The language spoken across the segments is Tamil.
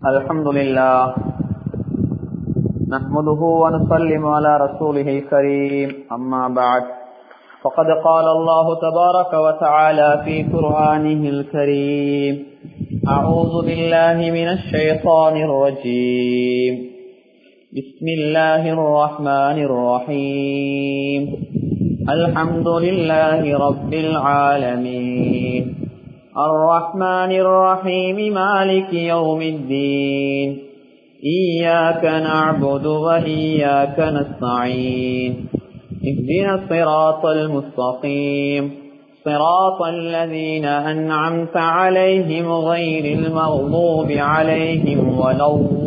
الحمد لله نحمده ونسلم على رسوله الكريم أما بعد فقد قال الله تبارك وتعالى في قرآنه الكريم أعوذ بالله من الشيطان الرجيم بسم الله الرحمن الرحيم الحمد لله رب العالمين الرحمن الرحيم مالك يوم الدين إياك نعبد وإياك نستعين اهدنا الصراط المستقيم صراط الذين أنعمت عليهم غير المغضوب عليهم ولا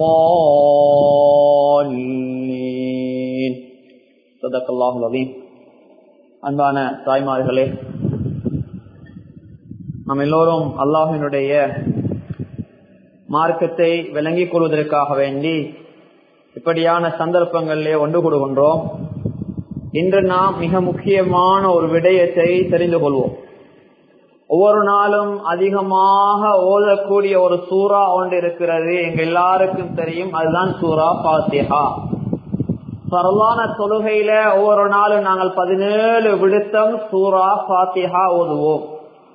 الضالين صدق الله العظيم. அன்பான தாய்மார்களே, நாம் எல்லோரும் அல்லாஹ்வினுடைய மார்க்கத்தை விளங்கிக் கொள்வதற்காக வேண்டி இப்படியான சந்தர்ப்பங்களிலே ஒன்று கூடுகின்றோம். இன்று நாம் மிக முக்கியமான ஒரு விடயத்தை தெரிந்து கொள்வோம். ஒவ்வொரு நாளும் அதிகமாக ஓதக்கூடிய ஒரு சூரா ஒன்று இருக்கிறது, எங்க எல்லாருக்கும் தெரியும். அதுதான் சூரா ஃபாத்திஹா. பரலான தொழுகையில ஒவ்வொரு நாளும் நாங்கள் 17 விடுத்தம் சூரா ஃபாத்திஹா ஓதுவோம்.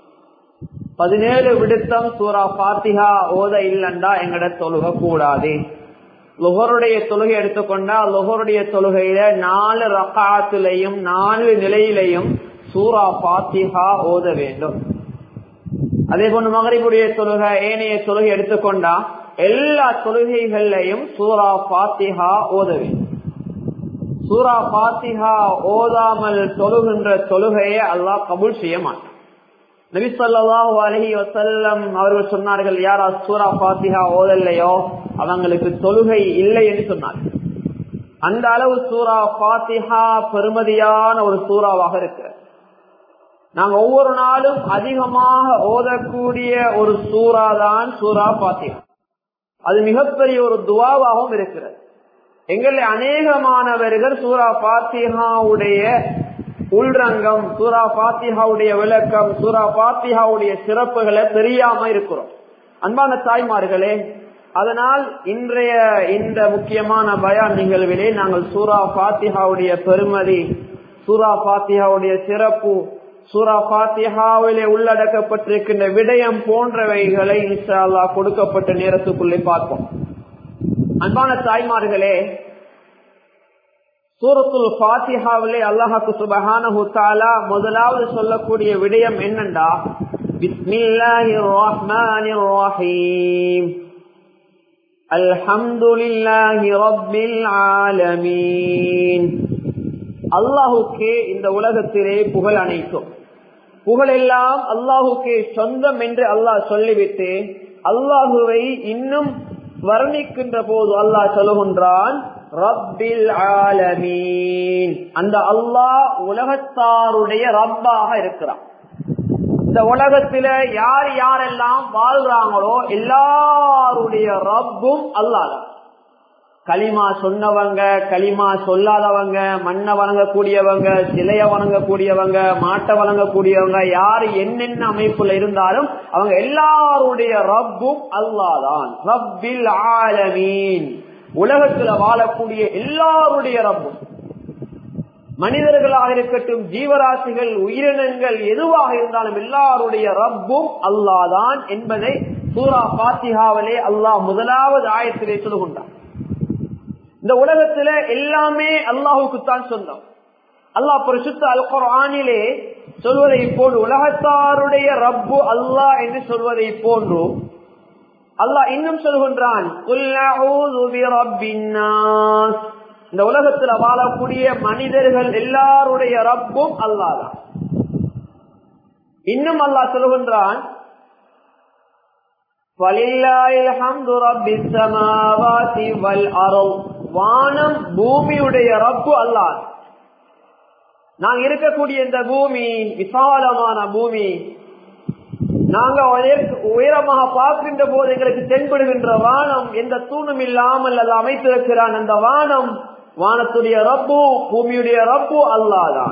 17 விடுத்தம் சூரா ஃபாத்திஹா ஓத இல்லண்டா எங்கட தொழுக கூடாது. லுஹருடைய தொழுகை எடுத்துக்கொண்டா லுஹருடைய தொழுகையில 4 ரக்காத்திலையும் 4 நிலையிலையும் சூரா ஃபாத்திஹா ஓத வேண்டும். அதே போன்று மகரிபுடைய தொழுகை, ஏனைய தொழுகை எடுத்துக்கொண்டா எல்லா தொழுகைகள்லையும் சூரா ஃபாத்திஹா ஓத வேண்டும். சூரா ஃபாத்திஹா ஓதாமல் தொழுகின்ற தொழுகையை அல்லாஹ் கபூல் செய்ய மாட்டான். நபி ஸல்லல்லாஹு அலைஹி வஸல்லம் அவர்கள் சொன்னார்கள், யாரா சூரா ஃபாத்திஹா ஓதல்லையோ அவங்களுக்கு தொழுகை இல்லை என்று சொன்னார்கள். அந்த அளவு சூரா ஃபாத்திஹா பெருமதியான ஒரு சூறாவாக இருக்கிறது. நாங்க ஒவ்வொரு நாளும் அதிகமாக ஓதக்கூடிய ஒரு சூறா தான் சூரா ஃபாத்திஹா. அது மிகப்பெரிய ஒரு துஆவாகவும் இருக்கிறது. எங்களை அநேகமானவர்கள் சூரா ஃபாத்திஹாவுடைய உள்ரங்கம், சூரா ஃபாத்திஹாவுடைய விளக்கம், சூரா ஃபாத்திஹாவுடைய சிறப்புகளை தெரியாம இருக்கிறோம். அன்பான தாய்மார்களே, அதனால் இன்றைய இந்த முக்கியமான பயான் நிகழ்விலே நாங்கள் சூரா ஃபாத்திஹாவுடைய பெருமதி, சூரா ஃபாத்திஹாவுடைய சிறப்பு, சூரா ஃபாத்திஹாவிலே உள்ளடக்கப்பட்டிருக்கின்ற விடயம் போன்றவைகளை இன்ஷா அல்லாஹ் கொடுக்கப்பட்ட நேரத்துக்குள்ளே பார்ப்போம். அன்பான தாய்மார்களே, சூரத்துல் ஃபாத்திஹாவிலே அல்லாஹ் சுப்ஹானஹு தஆலா முதலாவது சொல்லக்கூடிய விடயம் என்னண்டா, பிஸ்மில்லாஹிர் ரஹ்மானிர் ரஹீம் அல்ஹம்துலில்லாஹி ரப்பில் ஆலமீன். அல்லாஹ்வுக்கே இந்த உலகத்திலே புகழ் அனைத்தும், புகழெல்லாம் அல்லாஹ்வுக்கே சொந்தம் என்று அல்லாஹ் சொல்லிவிட்டு அல்லாஹ்வை இன்னும் வர்ணிக்கின்ற போது அல்லாஹ் சொல்லுகின்றான், ரப்பில் ஆலமீன். அந்த அல்லாஹ் உலகத்தாருடைய ரப்பாக இருக்கிறான். இந்த உலகத்தில யார் யாரெல்லாம் வாழ்றாங்களோ எல்லாருடைய ரப்பும் அல்லாஹ். கலிமா சொன்னவங்க, கலிமா சொல்லாதவங்க, மண்ணை வணங்கக்கூடியவங்க, சிலைய வணங்கக்கூடியவங்க, மாட்டை வணங்கக்கூடியவங்க, யாரு என்னென்ன அமைப்புல இருந்தாலும் அவங்க எல்லாருடைய ரப்பும் அல்லாஹ் தான். ரப்பில் ஆலமீன், உலகத்துல வாழக்கூடிய எல்லாருடைய ரப்பும். மனிதர்களாக இருக்கட்டும், ஜீவராசிகள், உயிரினங்கள் எதுவாக இருந்தாலும் எல்லாருடைய ரப்பும் அல்லாஹ் தான் என்பதை சூரா ஃபாத்திஹாவிலே அல்லாஹ் முதலாவது ஆயத்திலே சொல்லுகின்றான். இந்த உலகத்துல எல்லாமே அல்லாஹுக்குத்தான் சொந்தம். அல்லாஹ் பரிசுத்த அல் குர்ஆனிலே சொல்வதை போன்று, உலகத்தாருடைய ரப்பு அல்லாஹ் என்று சொல்வதை போன்று அல்லாஹ் இன்னும் சொல்கின்றான், குல் அஊது பிரப்பின் நாஸ். இந்த உலகத்துல வாழக்கூடிய மனிதர்கள் எல்லாருடைய ரப்பும் அல்லாஹ் தான். இன்னும் அல்லாஹ் சொல்கின்றான், வலில்லாஹில் ஹம்து ரப்பிஸ் ஸமாவாதி வல் அர்த். வானம் பூமியுடைய ரப்பு அல்லாஹ். நாங்க இருக்கக்கூடிய இந்த பூமி விசாலமான பூமி, நாங்க உயரமாக பார்க்கின்ற போது எங்களுக்கு தென்படுகின்ற வானம் எந்த தூணும் இல்லாமல் அது அமைத்திருக்கிறான். அந்த வானம், வானத்துடைய ரப்பு, பூமியுடைய ரப்பு அல்லாஹ் தான்.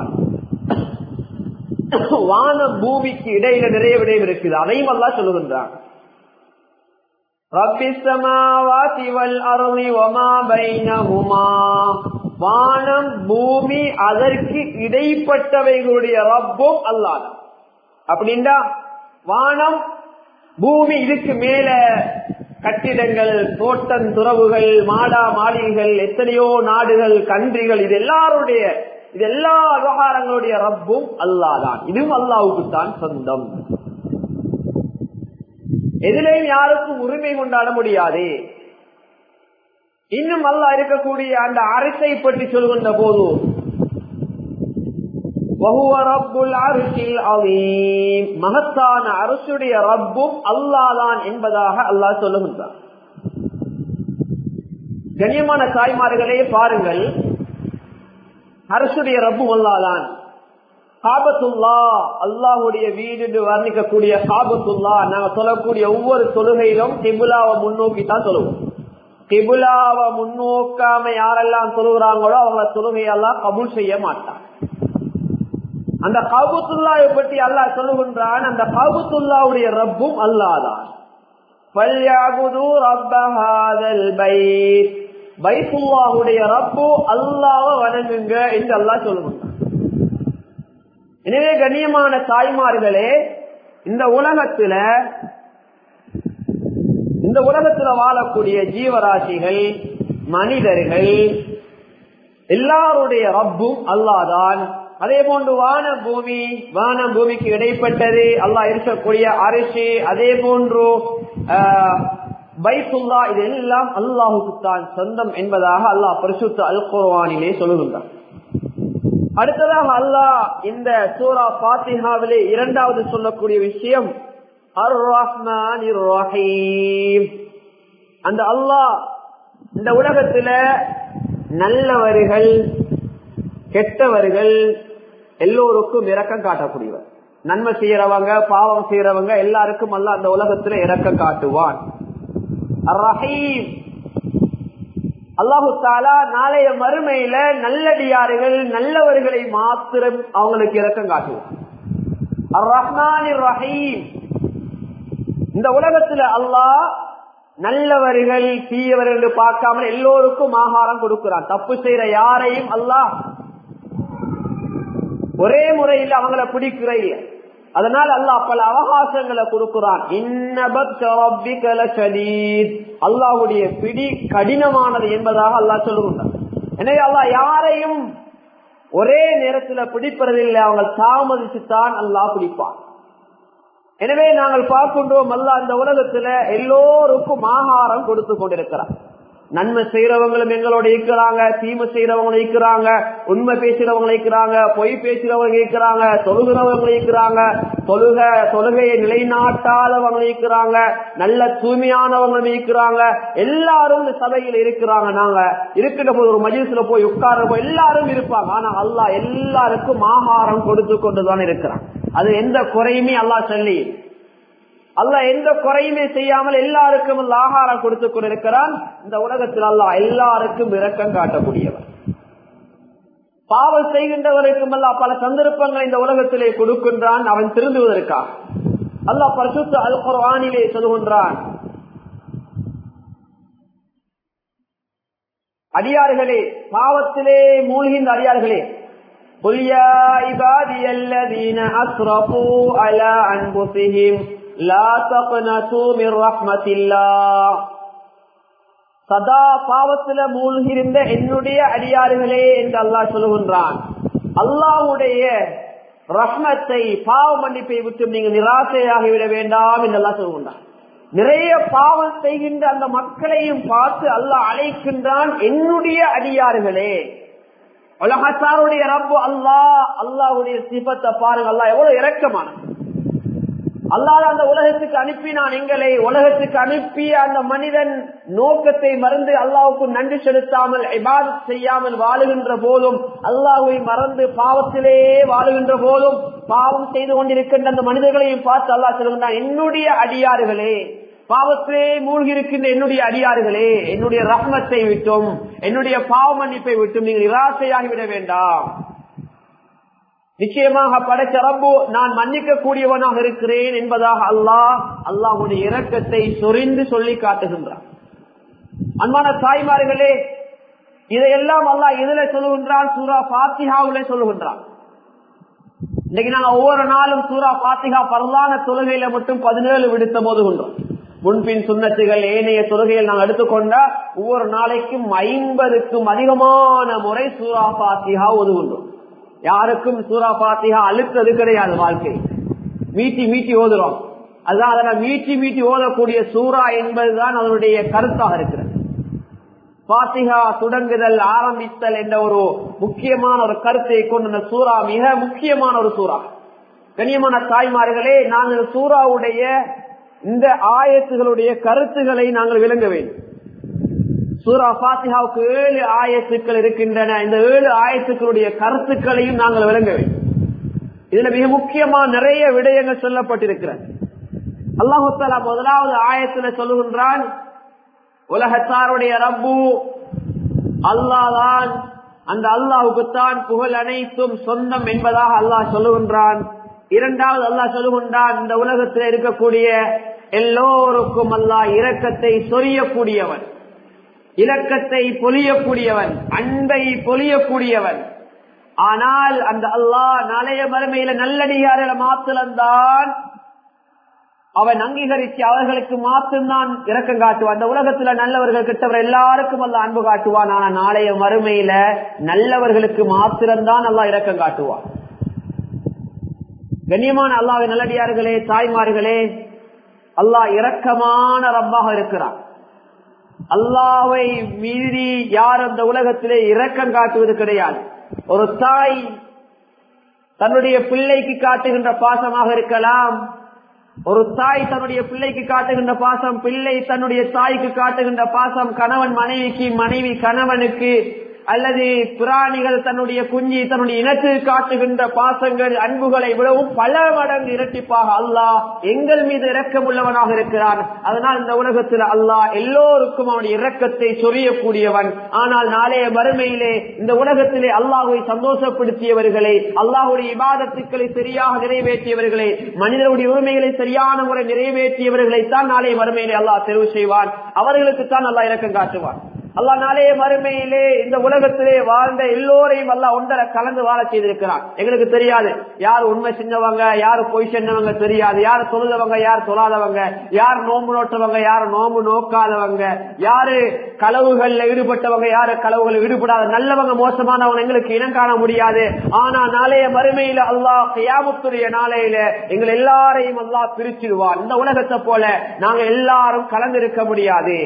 வான பூமிக்கு இடையில நிறைய விடயம் இருக்குது, அதையும் அல்லாஹ் சொல்லுகின்றான். ரப்பிஸ் ஸமாவாதி வல் அர்தி வமா பைனஹுமா, வானம் பூமி அதற்கு இடைப்பட்டவைகளுடைய ரப்பும் அல்லாஹ். அப்படின்னா வானம் பூமி, இதுக்கு மேல கட்டிடங்கள், தோட்டம் துறவுகள், மாடா மாளிகைகள், எத்தனையோ நாடுகள், கன்றிகள், இது எல்லா விவகாரங்களுடைய ரப்பும் அல்லாஹ் தான். இதுவும் அல்லாஹ்வுக்கு தான் சொந்தம். எதிலையும் யாருக்கும் உரிமை கொண்டாட முடியாது. இன்னும் அல்லாஹ் இருக்கக்கூடிய அந்த அரசை பற்றி சொல்கின்ற போது மகத்தான அரசுடைய ரப்பும் அல்லாஹ் தான் என்பதாக அல்லாஹ் சொல்லுகின்றார். கண்ணியமான தாய்மார்களே பாருங்கள், அரசுடைய ரப்பும் அல்லாஹ் தான். காபத்துல்லா, அல்லாஹுடைய வீடு என்று வர்ணிக்கக்கூடிய காபத்துல்லா, நாங்க சொல்லக்கூடிய ஒவ்வொரு தொழுகையிலும் கிபுலாவை முன்னோக்கி தான் சொல்லுவோம். கிபுலாவை முன்னோக்காம யாரெல்லாம் சொல்லுகிறாங்களோ அவங்கள தொழுகையெல்லாம் கபூல் செய்ய மாட்டாங்க. அந்த காபத்துல்லாவை பற்றி அல்லாஹ் சொல்லுகின்றான், அந்த காபத்துல்லாவுடைய ரப்பும் அல்லாஹ் தான். பைத்துல்லாஹுடைய ரப்பு அல்லாஹ்வை வணங்குங்க என்று அல்லாஹ் சொல்லுகின்றான். எனவே கண்ணியமான தாய்மார்களே, இந்த உலகத்துல வாழக்கூடிய ஜீவராசிகள், மனிதர்கள் எல்லாருடைய ரப்பும் அல்லாஹ் தான். அதே போன்று வானம் பூமிக்கு இடைப்பட்டது அல்லாஹ் இருக்கக்கூடிய அரிசி, அதே போன்று பைத்துல்லா, இதெல்லாம் அல்லாஹுக்கு தான் சொந்தம் என்பதாக அல்லாஹ் பரிசுத்த அல் குர்ஆனிலே சொல்லுகின்றான். அடுத்ததாக அல்லாஹ் இந்த சூரா ஃபாத்திஹாவிலே இரண்டாவது சொல்லக்கூடிய விஷயம் அர் ரஹ்மானிர் ரஹீம். அந்த அல்லாஹ் இந்த உலகத்துல நல்லவர்கள் கெட்டவர்கள் எல்லோருக்கும் இரக்கம் காட்டக்கூடியவர். நன்மை செய்யறவங்க பாவம் செய்யறவங்க எல்லாருக்கும் அல்லாஹ் அந்த உலகத்துல இரக்கம் காட்டுவான். அர் ரஹீம், அல்லாஹு தஆலா நாளைய மறுமையில நல்லடியார்கள் நல்லவர்களை மாத்திரம் அவங்களுக்கு இரக்கம் காட்டுவான். அர் ரஹ்மானிர் ரஹீம், இந்த உலகத்துல அல்லாஹ் நல்லவர்கள் தீயவர்கள் என்று பார்க்காமல் எல்லோருக்கும் ஆகாரம் கொடுக்கிறான். தப்பு செய்யற யாரையும் அல்லாஹ் ஒரே முறையில் அவங்கள பிடிக்கிற இல்லை. அதனால் அல்லாஹ் பல அவகாசங்களை கொடுக்கிறான். அல்லாஹ்வுடைய பிடி கடினமானது என்பதாக அல்லாஹ் சொல்லுகின்றான். எனவே அல்லாஹ் யாரையும் ஒரே நேரத்தில் பிடிப்பதில்லை, அவங்க தாமதிச்சுத்தான் அல்லாஹ் பிடிப்பான். எனவே நாங்கள் பார்க்கின்றோம், அல்லாஹ் இந்த உலகத்துல எல்லோருக்கும் ஆகாரம் கொடுத்து கொண்டிருக்கிறார். நன்மை செய்யறவங்களும் எங்களோட இருக்கிறாங்க, தீமை செய்யறவங்களும் இருக்கிறாங்க, உண்மை பேசுறவங்களும் இருக்கிறாங்க, பொய் பேசுறவங்க இருக்கிறாங்க, தொழுகிறவங்களும் இருக்கிறாங்க, தொழுகையை நிலைநாட்டாதவங்களும் இருக்கிறாங்க, நல்ல தூய்மையானவங்களும் இருக்கிறாங்க. எல்லாரும் இந்த சபையில் இருக்கிறாங்க. நாங்க இருக்கின்ற போது ஒரு மஜ்லிஸ்ல போய் உட்கார்றப்போ எல்லாரும் இருப்பாங்க. ஆனா அல்லாஹ் எல்லாருக்கும் ஆகாரம் கொடுத்து கொண்டுதான் இருக்கிறான். அது எந்த குறையுமே அல்லாஹ் சொல்லி அல்லாஹ் எந்த குறையுமே செய்யாமல் எல்லாருக்கும் ஆகாரம் கொடுத்து கொண்டிருக்கிறான். இந்த உலகத்தில் அல்லாஹ் எல்லாருக்கும் இரக்கம் காட்டக்கூடியவர். பாவம் செய்கின்றவருக்கும் அல்லாஹ் பல சந்தர்ப்பங்களை இந்த உலகத்திலே கொடுக்கின்றான், அவன் திருந்துவதற்காக. அல்லாஹ் பரிசுத்த அல் குர்ஆனிலே சொல்கின்றான், அடியார்களே, பாவத்திலே மூழ்கின்ற அடியார்களே, குல் யா இபாதியல்லதீன அஸ்ரஃபூ அலா அன்ஃபுஸிஹிம் லா தக்னது மிர் ரஹ்மத்தில்லாஹ். சதா பாவத்தில மூழ்கியிருந்த என்னுடைய அடியார்களே என்று அல்லாஹ் சொல்லுகின்றான். அல்லாஹ்வுடைய ரஹ்மத்தை, பாவ மன்னிப்பை விட்டு நீங்க நிராசையாகிவிட வேண்டாம் என்று அல்லாஹ் சொல்லுகின்றான். நிறைய பாவம் செய்கின்ற அந்த மக்களையும் பார்த்து அல்லாஹ் அழைக்கின்றான், என்னுடைய அடியார்களே. உலகத்தாருடைய ரப்பு அல்லாஹ், அல்லாஹ்வுடைய சிபத்தை பாருங்க. அல்லாஹ் எவ்வளவு இரக்கமான அல்லாஹ் அந்த உலகத்துக்கு அனுப்பினான். எங்களை உலகத்துக்கு அனுப்பிய அந்த மனிதன் நோக்கத்தை மறந்து அல்லாஹ்வுக்கு நன்றி செலுத்தாமல் இபாதத் செய்யாமல் வாழுகின்ற போதும், அல்லாஹ்வை மறந்து பாவத்திலே வாழுகின்ற போதும், பாவம் செய்து கொண்டிருக்கின்ற அந்த மனிதர்களையும் பார்த்து அல்லாஹ் சொல்கின்றான், என்னுடைய அடியார்களே, பாவத்திலே மூழ்கி இருக்கின்ற என்னுடைய அடியார்களே, என்னுடைய ரஹ்மத்தை விட்டும் என்னுடைய பாவ மன்னிப்பை விட்டும் நீங்கள் நிராசையாகிவிட வேண்டாம். நிச்சயமாக படைச்ச ரப்பு நான் மன்னிக்க கூடியவனாக இருக்கிறேன் என்பதாக அல்லாஹ்வுடைய இரக்கத்தை சொரிந்து சொல்லி காட்டுகின்றான். அன்பான தாய்மார்களே, இதையெல்லாம் அல்லாஹ் எதில சொல்லுகின்றான்? சூரா ஃபாத்திஹாவிலே சொல்லுகின்றான். இன்னைக்கு நாங்க ஒவ்வொரு நாளும் சூரா ஃபாத்திஹா பரலான தொழுகையில மட்டும் 17 விடுத்த போதுகின்றோம். முன்பின் சுன்னத்துகள் ஏனைய தொழுகையில் நாங்கள் எடுத்துக்கொண்டா ஒவ்வொரு நாளைக்கும் 50க்கும் அதிகமான முறை சூரா ஃபாத்திஹா ஓதுகின்றோம். யாருக்கும் சூரா ஃபாத்திஹா அழுத்தது கிடையாது. வாழ்க்கை மீட்டி மீட்டி ஓதுறோம். அதுதான் அதனால் மீட்டி மீட்டி ஓதக்கூடிய சூரா என்பதுதான் அதனுடைய கருத்தாக இருக்கிறது. ஃபாத்திஹா தொடங்குதல் ஆரம்பித்தல் என்ற ஒரு முக்கியமான ஒரு கருத்தை கொண்ட சூரா மிக முக்கியமான ஒரு சூரா. கண்ணியமான தாய்மார்களே, நாங்கள் சூராவுடைய இந்த ஆயத்துகளுடைய கருத்துக்களை நாங்கள் விளங்க வேண்டும். சூரா ஃபாத்திஹாவுக்கு 7 ஆயத்துக்கள் இருக்கின்றன. இந்த 7 ஆயத்துக்களுடைய கருத்துக்களையும் நாங்கள் விளங்க வேண்டும். இதுல மிக முக்கியமான நிறைய விடயங்கள் சொல்லப்பட்டிருக்கிறது. அல்லாஹு தஆலா முதலாவது ஆயத்துல சொல்லுகின்றான், உலகத்தாருடைய ரப்பு அல்லாஹ்தான், அந்த அல்லாஹுக்குத்தான் புகழ் அனைத்தும் சொந்தம் என்பதாக அல்லாஹ் சொல்லுகின்றான். இரண்டாவது அல்லாஹ் சொல்லுகின்றான், இந்த உலகத்தில் இருக்கக்கூடிய எல்லோருக்கும் அல்லாஹ் இரக்கத்தை சொரியக்கூடியவன், இரக்கத்தை பொழியக்கூடியவன், அன்பை பொழியக்கூடியவன். ஆனால் அந்த அல்லாஹ் நாளைய மறுமையில நல்லடியார்களை மாத்திரம்தான் அவன் அங்கீகரித்து அவர்களுக்கு மாத்திரம்தான் இரக்கம் காட்டுவான். அந்த உலகத்துல நல்லவர்கள் கிட்டவர் எல்லாருக்கும் அல்லாஹ் அன்பு காட்டுவான். ஆனா நாளைய மறுமையில நல்லவர்களுக்கு மாத்திரம்தான் அல்லாஹ் இரக்கம் காட்டுவான். கண்ணியமான அல்லாஹ்வின் நல்லடியார்களே, தாய்மார்களே, அல்லாஹ் இரக்கமான ரப்பாக இருக்கிறான். அல்லாஹ்வை மீறி யார் அந்த உலகத்திலே இரக்கம் காட்டுவது கிடையாது. ஒரு தாய் தன்னுடைய பிள்ளைக்கு காட்டுகின்ற பாசமாக இருக்கலாம். ஒரு தாய் தன்னுடைய பிள்ளைக்கு காட்டுகின்ற பாசம், பிள்ளை தன்னுடைய தாய்க்கு காட்டுகின்ற பாசம், கணவன் மனைவிக்கு, மனைவி கணவனுக்கு, அல்லது பிராணிகள் தன்னுடைய குஞ்சி தன்னுடைய இனத்துக்கு காட்டுகின்ற பாசங்கள், அன்புகளை விடவும் பல மடங்கு இரட்டிப்பாக அல்லாஹ் எங்கள் மீது இரக்கம் உள்ளவனாக இருக்கிறான். அதனால் இந்த உலகத்தில் அல்லாஹ் எல்லோருக்கும் அவனுடைய இரக்கத்தை சொரியக்கூடியவன். ஆனால் நாளைய மறுமையிலே இந்த உலகத்திலே அல்லாஹ்வை சந்தோஷப்படுத்தியவர்களை, அல்லாஹ்வுடைய இபாதத்துக்களை சரியாக நிறைவேற்றியவர்களை, மனிதனுடைய உரிமைகளை சரியான முறை நிறைவேற்றியவர்களைத்தான் நாளைய மறுமையிலே அல்லாஹ் தெரிவு செய்வான். அவர்களுக்குத்தான் அல்லாஹ் இரக்கம் காட்டுவான். அல்லாஹ் நாளைய மறுமையிலே இந்த உலகத்திலே வாழ்ந்த எல்லோரையும் அல்லாஹ் ஒன்றரை கலந்து வாழ செய்திருக்கிறான். எங்களுக்கு தெரியாது யார் உண்மை செஞ்சவங்க, யாரு பொய் செஞ்சவங்க தெரியாது, யார் தொழுதவங்க, யார் தொழாதவங்க, யார் நோம்பு நோட்டவங்க, யார் நோம்பு நோக்காதவங்க, யாரு களவுகள்ல ஈடுபட்டவங்க, யாரு களவுகள் ஈடுபடாத, நல்லவங்க மோசமானவங்க எங்களுக்கு இனம் காண முடியாது. ஆனா நாளைய மறுமையில அல்லாஹ் கியாமத்துடைய நாளையில எங்கள் எல்லாரையும் அல்லாஹ் பிரிச்சிடுவான். இந்த உலகத்தை போல நாங்க எல்லாரும் கலந்திருக்க முடியாது.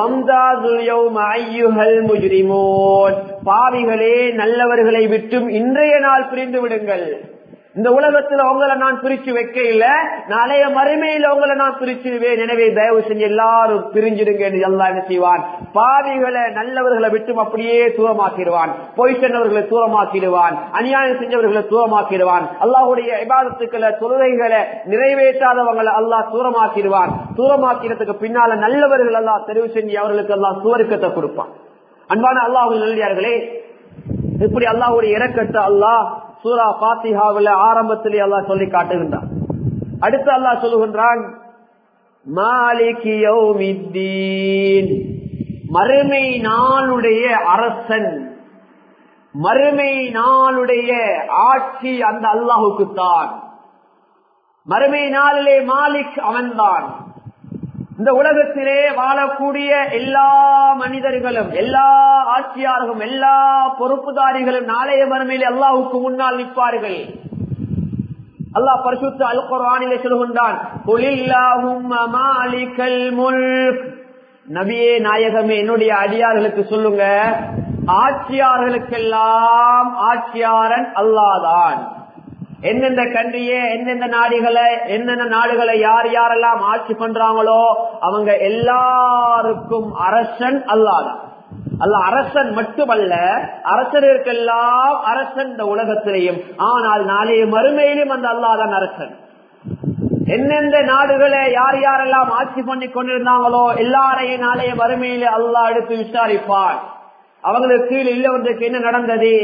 பாவிகளே, நல்லவர்களை விட்டும் இன்றைய நாள் பிரிந்து விடுங்கள். இந்த உலகத்துல உங்களை நான் பிரிச்சு வைக்க இல்ல, நாளைய மறுமையில உங்களை நான் பிரிச்சிடுவேன். எனவே தயவு செஞ்சு எல்லாரும் பிரிஞ்சிடுங்க என்று அல்லாஹ் என்ன செய்வான்? பாவிகளை நல்லவர்களை விட்டும் அப்படியே தூரமாக்கிடுவான். பொய் சொன்னவர்களை தூரமாக்கிடுவான், அநியாயம் செஞ்சவர்களை தூரமாக்கிடுவான், அல்லாஹ்வுடைய இபாதத்துக்களை தொழுகைகளை நிறைவேற்றாதவங்களை அல்லாஹ் தூரமாக்கிடுவான். தூரமாக்கிறதுக்கு பின்னால நல்லவர்கள் அல்லாஹ் தெரிவு செஞ்சு அவர்களுக்கு அல்லாஹ் சுவர்க்கத்தை கொடுப்பான். அன்பான அல்லாஹ்வின் நல்லடியார்களே, இப்படி அல்லாஹ்வுடைய இரக்கத்தை அல்லாஹ் சூரா ஃபாத்திஹாவுல ஆரம்பத்திலே அல்லாஹ் சொல்லி காட்டுகின்றான். அடுத்து அல்லாஹ் சொல்லுகின்றான், மாலிகி யௌமித்தீன், மறுமை நாளுடைய அரசன், மறுமை நாளுடைய ஆட்சி அந்த அல்லாஹுக்குத்தான். மறுமை நாளிலே மாலிக் அவன்தான். இந்த உலகத்திலே வாழக்கூடிய எல்லா மனிதர்களும், எல்லா ஆட்சியாளர்களும், எல்லா பொறுப்புதாரிகளும் நாளைய மறுமையிலே அல்லாஹ்வுக்கு முன்னால் நிற்பார்கள். அல்லாஹ் பரிசுத்த அல் குர்ஆனிலே சொல்கின்றான், குலில்லாஹும்ம மாலிகல் முல்க், நபியே நாயகமே என்னுடைய அடியார்களுக்கு சொல்லுங்க, ஆட்சியாளர்களுக்கெல்லாம் ஆட்சியாளன் அல்லாஹ்தான். எந்தெந்த கண்ட்ரியே, எந்தெந்த நாடுகளை, என்னென்ன நாடுகளை யார் யாரெல்லாம் ஆட்சி பண்றாங்களோ அவங்க எல்லாருக்கும் அரசன் அல்லாஹ்தான். அல்லாஹ் அரசன் மட்டுமல்ல, அரசர்களுக்கெல்லாம் அரசன் இந்த உலகத்திலேயும். ஆனால் நாளைய மறுமையிலும் அந்த அல்லாஹ் தான் அரசன். எந்தெந்த நாடுகளை யார் யாரெல்லாம் ஆட்சி பண்ணி கொண்டிருந்தாங்களோ எல்லாரையும் நாளைய மறுமையில அல்லாஹ் எடுத்து விசாரிப்பார். அவங்களுக்கு கீழே இல்லவர்களுக்கு என்ன நடந்தது,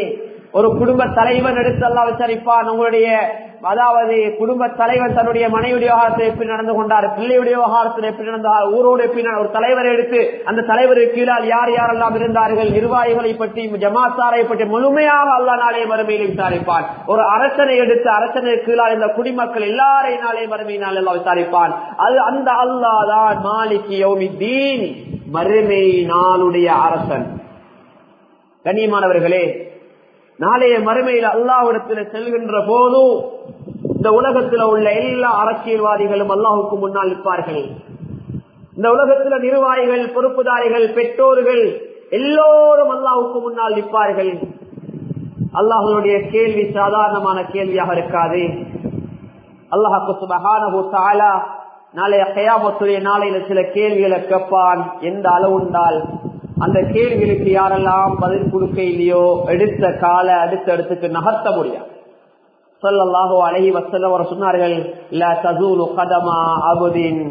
ஒரு குடும்ப தலைவன் எடுத்து அல்லாஹ் விசாரிப்பான். உங்களுடைய அதாவது குடும்ப தலைவன் தன்னுடைய மனைவியுடைய விவகாரத்தில் எப்படி நடந்து கொண்டார், பிள்ளையுடைய விவகாரத்தில் எப்படி நடந்தார், ஊரோடு எப்படி ஒரு தலைவரை எடுத்து அந்த தலைவருக்கு கீழால் யார் யாரெல்லாம் இருந்தார்கள், நிர்வாகிகளை பற்றி ஜமாத்தாரை பற்றி முழுமையாக அல்லாஹ் நாளை மறுமையில் விசாரிப்பான். ஒரு அரசனை எடுத்து அரசனுக்கு கீழால் இந்த குடிமக்கள் எல்லாரையும் நாளை மறுமையினால் எல்லாம் விசாரிப்பான். அது அந்த அல்லாஹ் தான் மாலிக் யௌமித்தீன், மறுமை நாளுடைய அரசன். கண்ணியமானவர்களே, நாளைய மறுமையில் அல்லாஹ்விடத்தில் செல்கின்ற போது இந்த உலகத்தில் உள்ள எல்லா அரசியல்வாதிகளும் அல்லாஹுக்கு முன்னால் நிற்பார்கள். இந்த உலகத்தில் நிர்வாகிகள், பொறுப்புதாரிகள், பெற்றோர்கள் எல்லோரும் அல்லாஹுக்கு முன்னால் நிற்பார்கள். அல்லாஹ்வுடைய கேள்வி சாதாரணமான கேள்வியாக இருக்காது. அல்லாஹ் சுப்ஹானஹு வ தஆலா நாளைய கியாமத்துடைய நாளையில சில கேள்விகளை கேட்பான். எந்த அளவுண்டால் அந்த கேள்விகளுக்கு யாரெல்லாம் பதில் கொடுக்க இல்லையோ எடுத்த கால அடுத்த இடத்துக்கு நகர்த்த முடியாது. ஸல்லல்லாஹு அலைஹி வஸல்லம் அவர் சொன்னார்கள், லா தஸூலு கதமா அப்தின்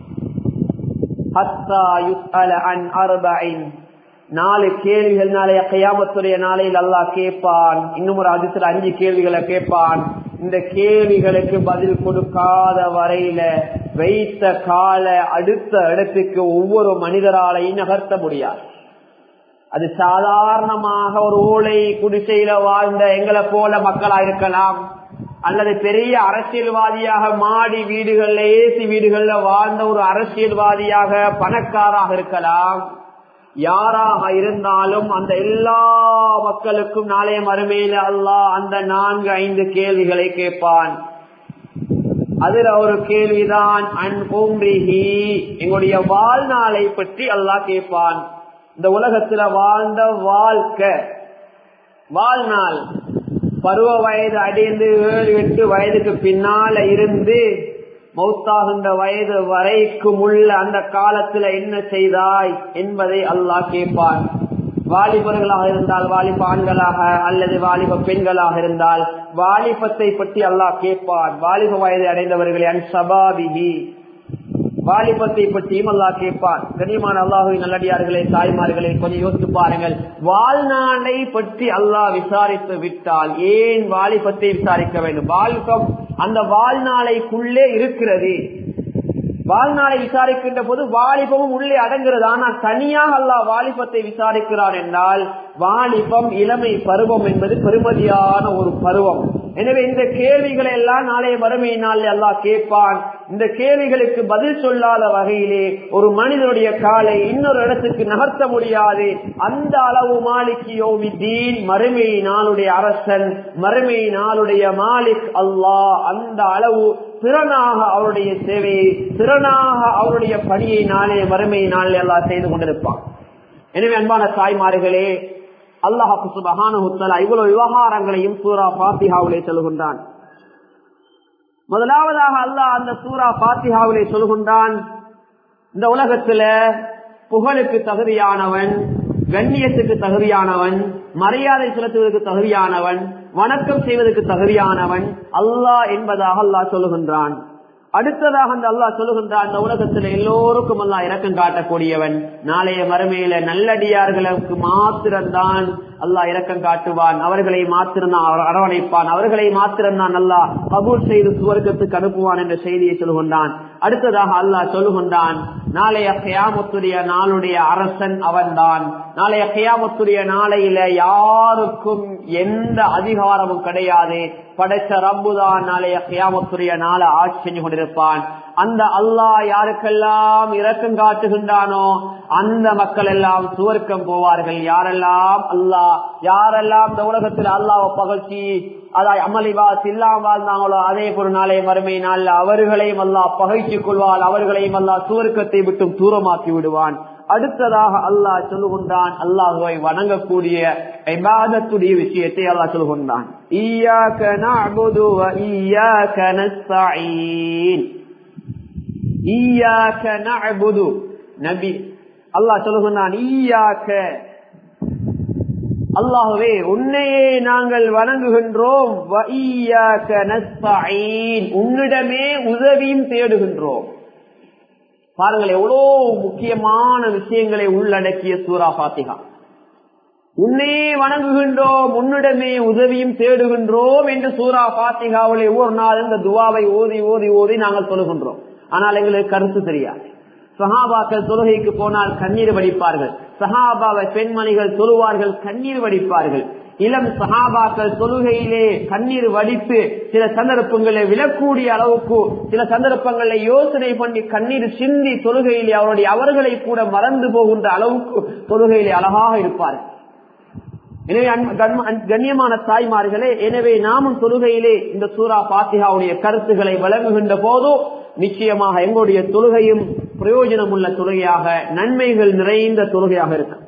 ஹத்தா யுஸ்அல அன் அர்பஇன். 4 கேள்விகள் நாளைய கியாமத்துடைய நாளையில் அல்லாஹ் கேட்பான். இன்னும் ஒரு ஹதீஸ்ல 5 கேள்விகளை கேட்பான். இந்த கேள்விகளுக்கு பதில் கொடுக்காத வரையில வைத்த கால அடுத்த இடத்துக்கு ஒவ்வொரு மனிதராலையும் நகர்த்த முடியாது. அது சாதாரணமாக ஒரு ஓலை குடிசையில வாழ்ந்த எங்களை போல மக்களா இருக்கலாம், அல்லது பெரிய அரசியல்வாதியாக மாடி வீடுகள்ல ஏசி வீடுகள்ல வாழ்ந்த ஒரு அரசியல்வாதியாக பணக்காராக இருக்கலாம். யாராக இருந்தாலும் அந்த எல்லா மக்களுக்கும் நாளைய மறுமையில அல்லாஹ் அந்த 4-5 கேள்விகளை கேட்பான். அதுல ஒரு கேள்விதான் அன் உம்ரிஹி, எங்களுடைய வாழ்நாளை பற்றி அல்லாஹ் கேட்பான். இந்த உலகத்துல வாழ்ந்த வாழ்நாள் பருவ வயது அடைந்து 7-8 வயதுக்கு பின்னால இருந்து மௌத்தாகின்ற வயது வரைக்கும் உள்ள அந்த காலத்துல என்ன செய்தாய் என்பதை அல்லாஹ் கேட்பான். வாலிபர்களாக இருந்தால் வாலிப ஆண்களாக அல்லது வாலிப பெண்களாக இருந்தால் வாலிபத்தை பற்றி அல்லாஹ் கேட்பான். வாலிப வயது அடைந்தவர்களை அன் ஷபாபிஹி, வாலிபத்தை பற்றியும் அல்லாஹ் கேட்பான். கண்ணியமான அல்லாஹ்வின் நல்லடியார்களே, தாய்மார்களே, கொஞ்சம் யோசித்து பாருங்கள். வாழ்நாளை பற்றி அல்லாஹ் விசாரித்து விட்டால் ஏன் வாலிபத்தை விசாரிக்க வேண்டும்? வாலிபம் அந்த வாழ்நாளைக்குள்ளே இருக்கிறது. வாழ்நாளை விசாரிக்கின்ற போது வாலிபமும் உள்ளே அடங்குகிறது. ஆனால் தனியாக அல்லாஹ் வாலிபத்தை விசாரிக்கிறான் என்றால் வாலிபம் இளமை பருவம் என்பது பெருமதியான ஒரு பருவம். எனவே இந்த கேள்விகளை எல்லாம் நாளைய மறுமை நாளில் அல்லாஹ் கேட்பான். இந்த கேள்விகளுக்கு பதில் சொல்லாத வகையிலே ஒரு மனிதனுடைய காலை இன்னொரு இடத்துக்கு நகர்த்த முடியாது. அந்த அளவு மாலிக் யௌமித்தீன், மறுமை நாளுடைய அரசன், மறுமை நாளுடைய மாலிக் அல்லாஹ் அந்த அளவு திறனாக அவருடைய சேவையை, திறனாக அவருடைய பணியை நாளைய மறுமை நாளில் அல்லாஹ் செய்து கொண்டிருப்பான். எனவே அன்பான தாய்மார்களே, அல்லாஹ் சுப்ஹானஹு வ தஆலா இவ்வளவு விவகாரங்களையும் சூரா ஃபாத்திஹாவிலே சொல்கின்றான். முதலாவதாக அல்லாஹ் அந்த சூரா ஃபாத்திஹாவிலே சொல்கின்றான், இந்த உலகத்துல புகழுக்கு தகுதியானவன், கண்ணியத்துக்கு தகுதியானவன், மரியாதை செலுத்துவதற்கு தகுதியானவன், வணக்கம் செய்வதற்கு தகுதியானவன் அல்லாஹ் என்பதாக அல்லாஹ் சொல்லுகின்றான். அடுத்ததாக அந்த அல்லாஹ் சொல்லுகின்றான், இந்த உலகத்துல எல்லோருக்கும் அல்லாஹ் இரக்கம் காட்டக்கூடியவன். நாளைய மறுமையில நல்லடியார்களுக்கு மாத்திரம்தான் அல்லாஹ் இரக்கம் காட்டுவான், அவர்களை மாத்திரம்தான் அரவணைப்பான், அவர்களை மாத்திரம்தான் அல்லாஹ் கபூல் செய்து சுவர்க்கத்துக்கு அனுப்புவான் என்ற செய்தியை சொல்லுகின்றான். அடுத்ததாக அல்லாஹ் சொல்லுகின்றான், நாளைய கியாமத்துடைய நாளுடைய அரசன் அவன்தான். நாளைய கியாமத்துடைய நாளையில யாருக்கும் எந்த அதிகாரமும் கிடையாது. படைத்த ரப்புதான் நாளைய கியாமத்துடைய நாளை ஆட்சி செஞ்சு கொண்டிருப்பான். அந்த அல்லாஹ் யாருக்கெல்லாம் இரக்கம் காட்டுகின்றானோ அந்த மக்கள் எல்லாம் சுவர்க்கம் போவார்கள். யாரெல்லாம் இந்த உலகத்தில் அல்லாஹ்வை பகழ்ச்சி அதாய் அமளிவாஸ் இல்லாம வாழ்ந்தாங்களோ அதே போல நாளை மறுமை நாள் அவர்களையும் அல்லாஹ் பகைத்துக் கொள்வான், அவர்களையும் அல்லாஹ் சுவர்க்கத்தை விட்டு தூரமாக்கி விடுவான். அடுத்ததாக அல்லாஹ் சொல்லுகின்றான், அல்லாஹ்வை வணங்கக்கூடிய இபாதத்துடைய விஷயத்தை அல்லாஹ் சொல்லுகின்றான், இய்யாக நஅ்புது வ இய்யாக நஸ்தஈன். இய்யாக நஅ்புது, நபி அல்லாஹ் சொல்லுகின்றான், இய்யாக அல்லாஹ்வே உன்னையே நாங்கள் வணங்குகின்றோம், வ இய்யாக நஸ்தஈன் உன்னிடமே உதவியும் தேடுகின்றோம். பாருங்கள், எவ்வளவு முக்கியமான விஷயங்களை உள்ளடக்கிய சூரா ஃபாத்திஹா. உன்னையே வணங்குகின்றோம், உன்னிடமே உதவியும் தேடுகின்றோம் என்று சூரா ஃபாத்திஹாவிலே ஒவ்வொரு நாள் இந்த துவாவை ஓதி ஓதி ஓதி நாங்கள் சொல்லுகின்றோம். ஆனால் எங்களுக்கு கருத்து தெரியாது. சஹாபாக்கள் தொழுகைக்கு போனால் கண்ணீர் வடிப்பார்கள். சஹாபாவை பெண்மணிகள் தொழுவார்கள், கண்ணீர் வடிப்பார்கள். இளம் சஹாபாக்கள் தொழுகையிலே கண்ணீர் வடித்து சில சந்தர்ப்பங்களை விழக்கூடிய அளவுக்கு, சில சந்தர்ப்பங்களை யோசனை பண்ணி கண்ணீர் சிந்தி தொழுகையிலே அவர்களை கூட மறந்து போகின்ற அளவுக்கு தொழுகையிலே அழகாக இருப்பார்கள். எனவே கண்ணியமான தாய்மார்களே, எனவே நாமும் தொழுகையிலே இந்த சூரா ஃபாத்திஹாவுடைய கருத்துக்களை வழங்குகின்ற போது நிச்சயமாக எங்களுடைய தொழுகையும் பிரயோஜனம் உள்ள தொழுகையாக, நன்மைகள் நிறைந்த தொழுகையாக இருக்கும்.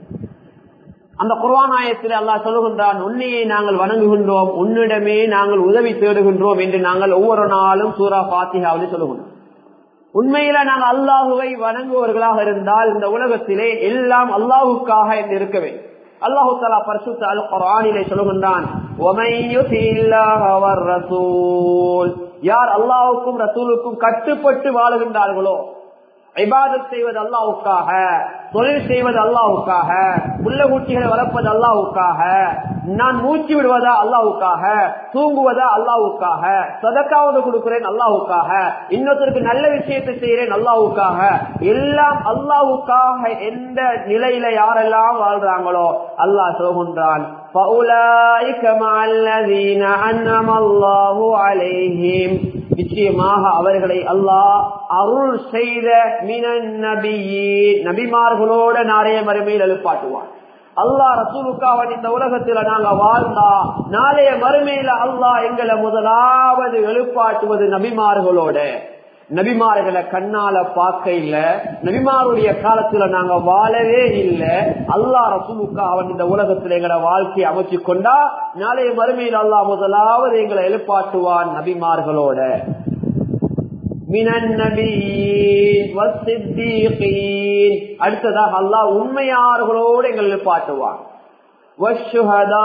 அந்த குர்ஆன் ஆயத்தில் அல்லாஹ் சொல்லுகின்றான், உன்னையே நாங்கள் வணங்குகின்றோம், உன்னிடமே நாங்கள் உதவி தேடுகின்றோம் என்று நாங்கள் ஒவ்வொரு நாளும் சூரா ஃபாத்திஹாவில் சொல்லுகின்றோம். உண்மையில நாங்கள் அல்லாஹுவை வணங்குவவர்களாக இருந்தால் இந்த உலகத்திலே எல்லாம் அல்லாஹுக்காக என்று இருக்க வேண்டும். அல்லாஹு தஆலா பரிசுத்த அல் குர்ஆனிலே சொல்லுகின்றான், வமன் யுதில்லாஹ வர் ரசூல், யார் அல்லாஹ்வுக்கும் ரசூலுக்கும் கட்டுப்பட்டு வாழுகின்றார்களோ, இபாதத் செய்வது அல்லாஹ்வுக்காக, தொழில் செய்வது அல்லாஹ்வுக்காக, புள்ள குட்டிகளை வளர்ப்பது அல்லாஹ்வுக்காக, நான் மூச்சு விடுவதா அல்லாஹ்வுக்காக, தூங்குவதா அல்லாஹ்வுக்காக, சதக்காவது கொடுக்கிறேன் அல்லாஹ்வுக்காக, இன்னொருத்தருக்கு நல்ல விஷயத்தை செய்கிறேன் அல்லாஹ்வுக்காக, எல்லாம் அல்லாஹ்வுக்காக எந்த நிலையில யாரெல்லாம் வாழ்றாங்களோ அல்லாஹ் சொல்கின்றான், فَأُولَئِكَ مَعَ الَّذِينَ أَنْعَمَ اللَّهُ عَلَيْهِمْ, நிச்சயமாக அவர்களை அல்லாஹ் அருள் செய்த மினன் நபியீன், நபிமார்களோட நாளைய மறுமையில் எழுப்பாட்டுவான். அல்லாஹ் ரசூலுக்காக இந்த உலகத்துல நாங்க வாழ்ந்தா நாளைய மறுமையில அல்லாஹ் எங்களை முதலாவது எழுப்பாட்டுவது நபிமார்களோட. நபிமார்களை கண்ணால பார்க்க இல்ல, நபிமாருடைய காலத்துல நாங்க வாழவே இல்லை. அல்லாஹ் ரசூலுக்காக இந்த உலகத்துல எங்களை வாழ்க்கையை அமைச்சு கொண்டா நாளைய மறுமையில் அல்லாஹ் முதலாவது எங்களை எழுப்பாட்டுவான் நபிமார்களோட. மினன் நபியீன் வஸ்ஸித்தீகீன், அடுத்ததாக அல்லாஹ் உண்மையாளர்களோடு எங்களை எழுப்பாட்டுவான். வஷ்ஷுஹதா,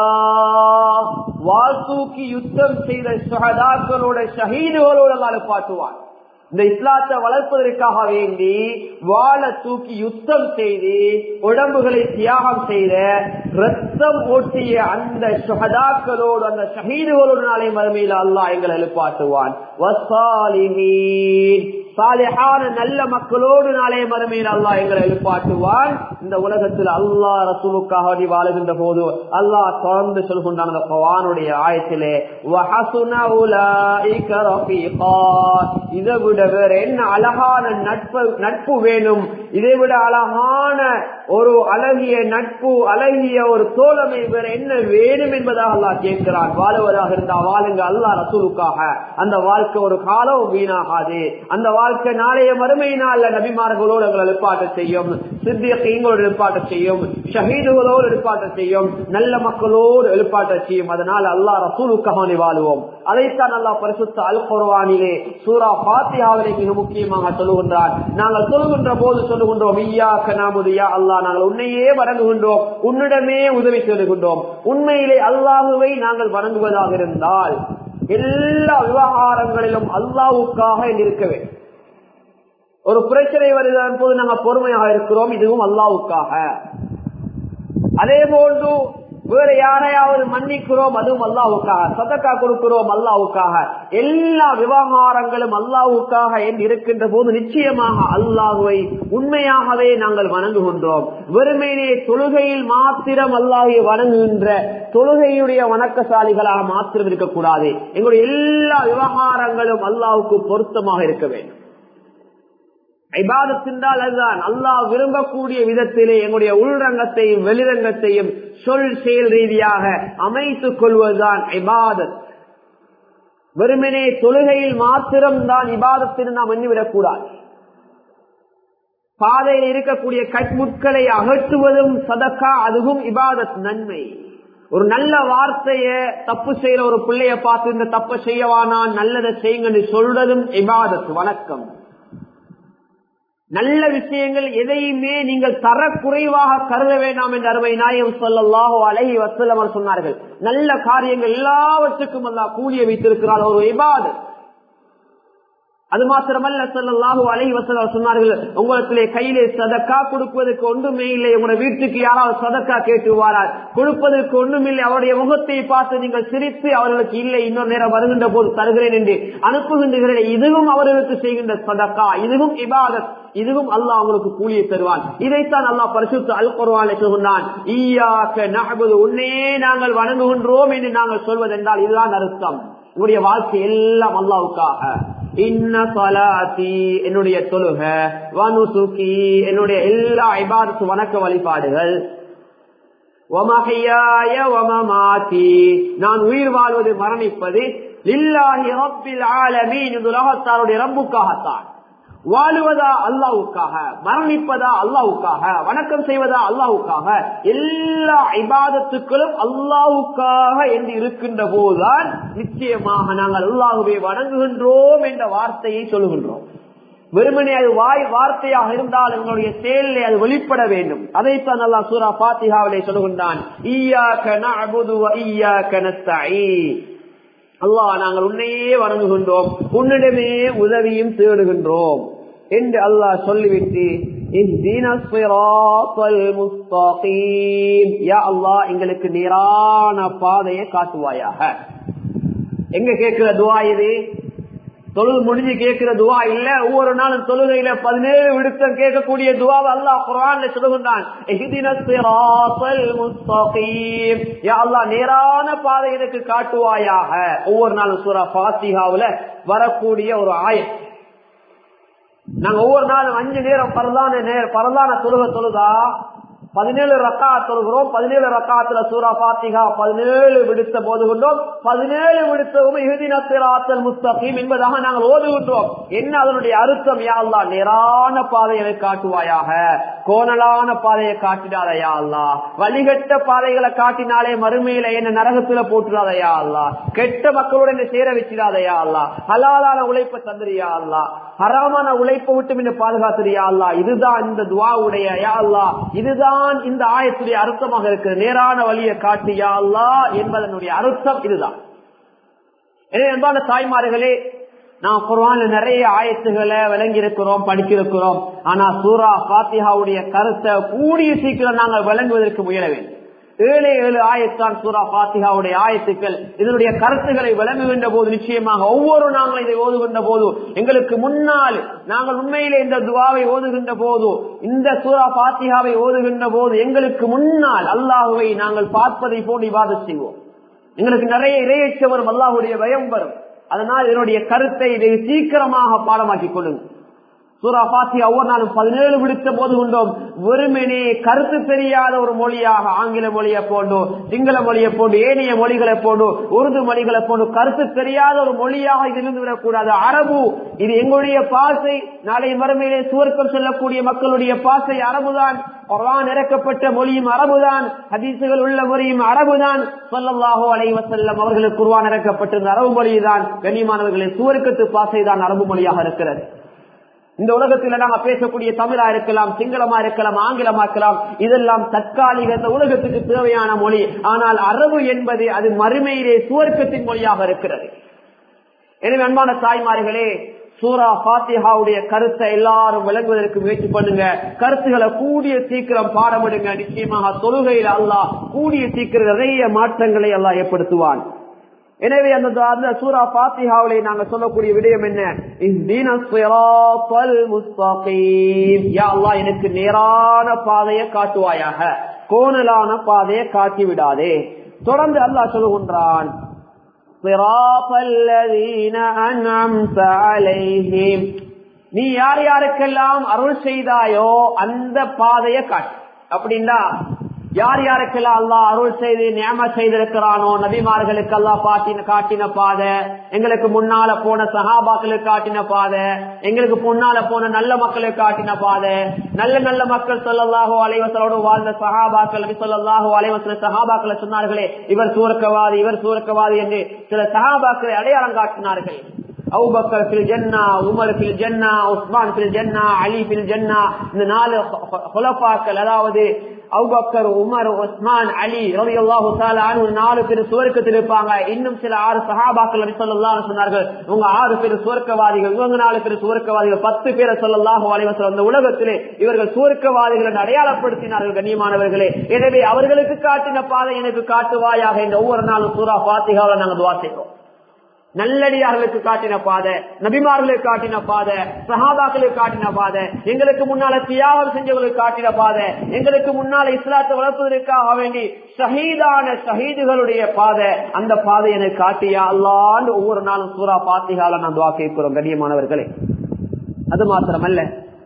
வாள் தூக்கி யுத்தம் செய்த ஷஹதாக்களோட, ஷஹீதுகளோடு அல்லாஹ் எழுப்பாட்டுவான். இந்த இஸ்லாத்தை வளர்ப்பதற்காக வேண்டி வாள தூக்கி யுத்தம் செய்து உடம்புகளை தியாகம் செய்த, ரத்தம் ஓட்டிய அந்த ஷஹதாக்களோடு, அந்த ஷஹீதுகளோடு நாளை மறுமையில் அல்லாஹ் எங்களை எழுப்பாட்டுவான். வஸ்ஸாலிஹீன், சாலிஹான நல்ல மக்களோடு நாளைய மறுமையில் அல்லாஹ் எங்களை எழுப்பாட்டுவான். இந்த உலகத்தில் அல்லாஹ் ரசூலுக்காக வாழுகின்ற போது அல்லாஹ் தொடர்ந்து சொல்கின்றான் அந்த குர்ஆனுடைய ஆயத்திலே, வஹஸுன உலாயிக ரஃபீகா, இதை விட வேற என்ன அழகான நட்பு வேணும், இதை விட அழகான ஒரு அழகிய நட்பு, அழகிய ஒரு தோழமை வேற என்ன வேணும் என்பதாக அல்லாஹ் கேட்கிறான். வாழுவதாக இருந்தா வாழுங்க அல்லாஹ் ரசூலுக்காக, அந்த வாழ்க்கை ஒரு காலம் வீணாகாது. அந்த வாழ்க்கை நாளைய மறுமை நாள்ல நபிமார்களோடு எங்களை எழுப்பாட்ட செய்யும், சித்தியங்களோடு எழுப்பாட்ட செய்யும், ஷஹீதுகளோடு எழுப்பாட்ட செய்யும், நல்ல மக்களோடு எழுப்பாட்ட செய்யும். அதனால அல்லாஹ் ரசூலுக்காக வாழுவோம். அதைத்தான் அல்லாஹ் பரிசுத்த அல் குர்ஆனிலே சூரா ஃபாத்திஹாவிலே மிக முக்கியமாக சொல்லுகின்றார். நாங்கள் சொல்லுகின்ற போது சொல்லுகின்றோம், இய்யாக நஅபுது யா அல்லாஹ், நாங்கள் உன்னையே வணங்குகின்றோம், உன்னிடமே உதவி தேடுகின்றோம். உண்மையிலே அல்லாஹுவை நாங்கள் வணங்குவதாக இருந்தால் எல்லா விவகாரங்களிலும் அல்லாஹ்வுக்காக இருக்க வேண்டும். ஒரு பிரச்சனை வருகிற போது நாங்கள் பொறுமையாக இருக்கிறோம், இதுவும் அல்லாஹ்வுக்காக. அதே போன்று வேற யாரையாவது மன்னிக்கிறோம், அதுவும் அல்லாஹ்வுக்காக. சதக்கா கொடுக்கிறோம் அல்லாஹ்வுக்காக. எல்லா விவகாரங்களும் அல்லாஹ்வுக்காக என்று இருக்கின்ற போது நிச்சயமாக அல்லாஹ்வை உண்மையாகவே நாங்கள் வணங்குகின்றோம். வெறுமையிலே தொழுகையில் மாத்திரம் அல்லாஹ்வை வணங்குகின்ற தொழுகையுடைய வணக்கசாலிகளாக மாத்திரம் இருக்கக்கூடாது. எங்களுடைய எல்லா விவகாரங்களும் அல்லாஹ்வுக்கு பொருத்தமாக இருக்க வேண்டும். இபாதத் என்றால் அதுதான், அல்லாஹ் விரும்பக்கூடிய விதத்திலே எங்களுடைய உள்ரங்கத்தையும் வெளிரங்கத்தையும் சொல் செயல் ரீதியாக அமைத்துக் கொள்வதுதான் இபாதத். வெறுமனே தொழுகையில் மாத்திரம்தான் இபாதத்திற்கு நாம் எண்ணிவிடக் கூடாது. பாதையில் இருக்கக்கூடிய கட்முட்களை அகற்றுவதும் சதக்கா, அதுவும் இபாதத், நன்மை. ஒரு நல்ல வார்த்தைய தப்பு செய்யற ஒரு பிள்ளைய பார்த்து இந்த தப்ப செய்யவானா, நல்லதை செய்யுங்கன்னு சொல்றதும் இபாதத், வணக்கம். நல்ல விஷயங்கள் எதையுமே நீங்கள் தரக்குறைவாக கருத வேண்டாம் என்று அருமை நாயகம் ஸல்லல்லாஹு அலைஹி வஸல்லம் சொன்னார்கள். நல்ல காரியங்கள் எல்லாவற்றுக்கும் அல்லாஹ் கூலியை வைத்திருக்கிறார், ஒரு இபாதத். அது மாத்திரமல்ல ஸல்லல்லாஹு அலைஹி வஸல்லம் சொன்னார்கள், உங்களுக்கு கையிலே சதக்கா கொடுப்பதற்கு ஒன்றுமே இல்லை. உங்களுடைய வீட்டுக்கு யாராவது சதக்கா கேட்டு வாரார், கொடுப்பதற்கு ஒன்றுமில்லை, அவருடைய முகத்தை பார்த்து நீங்கள் சிரித்து அவர்களுக்கு இல்லை இன்னொரு நேரம் வருகின்ற போது தருகிறேன் என்று அனுப்புகின்றீர்கள். இதுவும் அவர்களுக்கு செய்கின்ற சதக்கா, இதுவும் இபாதத், இதுவும் அல்லாஹ் உங்களுக்கு கூலியை தருவான். இதைத்தான் அல்லாஹ் பரிசுத்த அல் குர்ஆனில் சொன்னான், ஈயாக்க நஅபுது, உன்னை நாங்கள் வணங்குகின்றோம் என்று நாங்கள் சொல்வதென்றால் இதுதான் அர்த்தம். உங்களுடைய வாழ்க்கை எல்லாம் அல்லாஹ்வுக்காக. இன்ன ஸலாத்தி, என்னுடைய தொழுக, வ நுசுகி, என்னுடைய எல்லா இபாதத் வணக்க வழிபாடுகள், வ மஹ்யாய வ மமாத்தி, நான் உயிர் வாழ்வது மரணிப்பது, லில்லாஹி ரப்பில் ஆலமீன், உலகத்தாருடைய ரப்புக்காகத்தான். வாழுவதா அல்லாஹ்வுக்காக, மரணிப்பதா அல்லாஹ்வுக்காக, வணக்கம் செய்வதா அல்லாஹ்வுக்காக, எல்லா இபாதத்துக்களும் அல்லாஹ்வுக்காக என்று இருக்கின்ற போதுதான் நிச்சயமாக நாங்கள் அல்லாஹ்வை வணங்குகின்றோம் என்ற வார்த்தையை சொல்லுகின்றோம். வெறுமனே அது வார்த்தையாக இருந்தால் எங்களுடைய செயலிலே அது வெளிப்பட வேண்டும். அதைத்தான் அல்லாஹ் சூரா ஃபாத்திஹாவிலே சொல்லுகின்றான், ஈயாக்க நஅபுது வ ஈயாக்க நஸ்தஈன், அல்லாஹ் நாங்கள் உன்னையே வணங்குகின்றோம், உன்னிடமே உதவியும் தேடுகின்றோம் என்று அல்லாஹ் சொல்லிவிட்டு, இஹ்தினஸ் ஸிராத்தல் முஸ்தகீம், யா அல்லாஹ் எங்களுக்கு நேரான பாதையை காட்டுவாயாக. எங்க கேட்கிற துஆ இது? தொழுது முடிஞ்சு கேட்கிற துஆ இல்ல. ஒவ்வொரு நாளும் தொழுகையில 17 விடுத்தம் கேட்கக்கூடிய துஆவை அல்லாஹ் குர்ஆன்ல சொல்லுகின்றான், இஹ்தினஸ் ஸிராத்தல் முஸ்தகீம், யா அல்லாஹ் நேரான பாதை எனக்கு காட்டுவாயாக. ஒவ்வொரு நாளும் சூரா ஃபாத்திஹாவுல வரக்கூடிய ஒரு ஆயத். நாங்க ஒவ்வொரு நாளும் 5 நேரம் பரலான தொழுதா 17 ரக்காத் தொழுகிறோம். 17 ரக்காத்துல சூரா ஃபாத்திஹா 17 விடுத்த போதுகின்றோம். 17 விடுத்தவும் இஹ்தினஸ் ஸிராத்தல் முஸ்தகீம் என்பதாக நாங்கள் ஓதுகின்றோம். என்ன அதனுடைய அர்த்தம்? யா அல்லாஹ் நேரான பாதையை காட்டுவாயாக, கோணலான பாதையை காட்டிடாத யா அல்லாஹ், வழிகட்ட பாதைகளை காட்டினாலே மறுமையில என்ன நரகத்துல போட்டுடாத யா அல்லாஹ், கெட்ட மக்களுடன் சேர வச்சிடாத யா அல்லாஹ், ஹலாலான உழைப்பை தந்திரியா அல்லாஹ், ஹராமான உழைப்பை விட்டு என்ன பாதுகாத்துறியா அல்லாஹ். இதுதான் இந்த துஆவுடைய யா அல்லாஹ், இதுதான் இந்த ஆயத்துடைய அர்த்தமாக இருக்கிற நேரான வழியை காட்டியா அல்லாஹ் என்பதனுடைய அர்த்தம் இதுதான். எனவே அன்பான தாய்மார்களே, நாம் குர்ஆன்ல நிறைய ஆயத்துகளை விளங்கி இருக்கிறோம், படிச்சிருக்கிறோம். ஆனா சூரா ஃபாத்திஹாவுடைய கருத்தை கூடிய சீக்கிரம் நாங்கள் விளங்குவதற்கு முயல வேண்டும். 7 ஆயத்தான் சூரா ஃபாத்திஹாவுடைய ஆயத்துக்கள். இதனுடைய கருத்துக்களை விளங்குகின்ற போது நிச்சயமாக ஒவ்வொரு நாங்கள் இதை ஓதுகின்ற போது எங்களுக்கு முன்னால் நாங்கள் உண்மையிலே இந்த துஆவை ஓதுகின்ற போது, இந்த சூரா ஃபாத்திஹாவை ஓதுகின்ற போது எங்களுக்கு முன்னால் அல்லாஹ்வை நாங்கள் பார்ப்பதை போன்று இபாதத் செய்வோம். எங்களுக்கு நிறைய இறையச்சம் வரும், அல்லாஹ்வுடைய பயம் வரும். அதனால் இதனுடைய கருத்தை இதை சீக்கிரமாக பாடமாக்கிக் கொள்ளுங்கள். சூரா ஃபாத்திஹா ஒவ்வொரு நாளும் 17 விடுத்த போது கொண்டோம். வெறுமனே கருத்து தெரியாத ஒரு மொழியாக ஆங்கில மொழியை போன்று, சிங்கள மொழியை போன்று, ஏனைய மொழிகளை போன்று, உருது மொழிகளை போன்று கருத்து தெரியாத ஒரு மொழியாக இதிலிருந்து விடக்கூடாது. அரபு, இது எங்களுடைய பாசை. நாளை மறுமையிலே சுவர்க்கம் செல்லக்கூடிய மக்களுடைய பாசை அரபுதான். குர்ஆன் இறக்கப்பட்ட மொழியும் அரபுதான், ஹதீசுகள் உள்ள மொழியும் அரபுதான். ஸல்லல்லாஹு அலைஹி வஸல்லம் அவர்களுக்கு குர்ஆன் இறக்கப்பட்டிருந்த அரபு மொழிதான். கண்ணியமானவர்களே, சுவர்க்கத்து பாசை தான் அரபு மொழியாக இருக்கிறது. இந்த உலகத்தில் நாங்க பேசக்கூடிய தமிழா இருக்கலாம், சிங்களமா இருக்கலாம், ஆங்கிலமா இருக்கலாம், இதெல்லாம் தற்காலிக உலகத்துக்கு தேவையான மொழி. ஆனால் அரபு என்பது அது மறுமையிலே சுவர்க்கத்தின் மொழியாக இருக்கிறது. எனவே அன்பான தாய்மார்களே, சூரா ஃபாத்திஹாவுடைய கருத்தை எல்லாரும் விளங்குவதற்கு முயற்சி பண்ணுங்க. கருத்துக்களை கூடிய சீக்கிரம் பாடமிடுங்க. நிச்சயமாக தொழுகையில் அல்லாஹ் கூடிய சீக்கிரம் நிறைய மாற்றங்களை அல்லாஹ் ஏற்படுத்துவான். எனவே அந்த சூரா ஃபாத்திஹாவிலே நாங்க சொல்லக்கூடிய விடயம் என்ன? இஹ்தினஸ் ஸிராத்தல் முஸ்தகீம், யா அல்லாஹ் எனக்கு நேரான பாதையை காட்டுவாயாக, கோணலான பாதையை காட்டி விடாதே. தொடர்ந்து அல்லாஹ் சொல்லுகின்றான், ஸிராத்தல் லதீன அன்அம்த அலைஹிம், நீ யார் யாருக்கெல்லாம் அருள் செய்தாயோ அந்த பாதையை காட்டு. அப்படின்னா யார் யாருக்கெல்லாம் அல்லாஹ் அருள் செய்து நியமத் செய்திருக்கிறானோ, நபிமார்களுக்கு அல்லாஹ் காட்டின பாதை, எங்களுக்கு முன்னால போன சஹாபாக்களுக்கு காட்டின பாதை, எங்களுக்கு முன்னால போன நல்ல மக்களுக்கு காட்டின பாதை, நல்ல நல்ல மக்கள் ஸல்லல்லாஹு அலைஹி வஸல்லம் வாழ்ந்த சஹாபாக்கள், நபி ஸல்லல்லாஹு அலைஹி வஸல்லம் சஹாபாக்களை சொன்னார்களே இவர் சூரக்கவாதி இவர் சூரக்கவாதி என்று சில சஹாபாக்களை அடையாளம் காட்டினார்கள். அபூபக்கர் ஃபில் ஜன்னா, உமர் ஃபில் ஜன்னா, உஸ்மான் ஃபில் ஜன்னா, அலி ஃபில் ஜன்னா. இந்த 4 குலஃபாக்கள், அதாவது அபூபக்கர், உமர், உஸ்மான், அலி ரலியல்லாஹு தஆலா அன்ஹு 4 பேர் சுவர்க்கத்தில் இருப்பாங்க. இன்னும் சில 6 சஹாபாக்கள் நபி ஸல்லல்லாஹு அலைஹி வஸல்லம் சொன்னார்கள், உங்க 6 பேர் சுவர்க்கவாதிகள், இவங்க 4 பேர் சுவர்க்கவாதிகள், 10 பேர் ஸல்லல்லாஹு அலைஹி வஸல்லம் இந்த உலகத்திலே இவர்கள் சுவர்க்கவாதிகள் என்று அடையாளப்படுத்தினார்கள். கண்ணியமானவர்களே, எனவே அவர்களுக்கு காட்டின பாதை எனக்கு காட்டுவாயாக என்று ஒவ்வொரு நாளும் சூரா ஃபாத்திஹாவை நாங்கள் துஆ செய்கிறோம். நல்லடியார்களுக்கு காட்டின பாதை, நபிமார்களுக்கு காட்டின பாதை, சஹாபாக்களுக்கு காட்டின பாதை, எங்களுக்கு முன்னால தியாகம் செஞ்சவர்களுக்கு காட்டின பாதை, எங்களுக்கு முன்னால இஸ்லாத்தை வளர்ப்பதற்காக வேண்டி ஷஹீதான ஷஹீதுகளுடைய பாதை, அந்த பாதை எனக்கு காட்டியா அல்லாஹ்னு ஒவ்வொரு நாளும் சூரா ஃபாத்திஹால நான் துஆ கேட்கிறோம். கண்ணியமானவர்களே, அது மாத்திரமல்ல,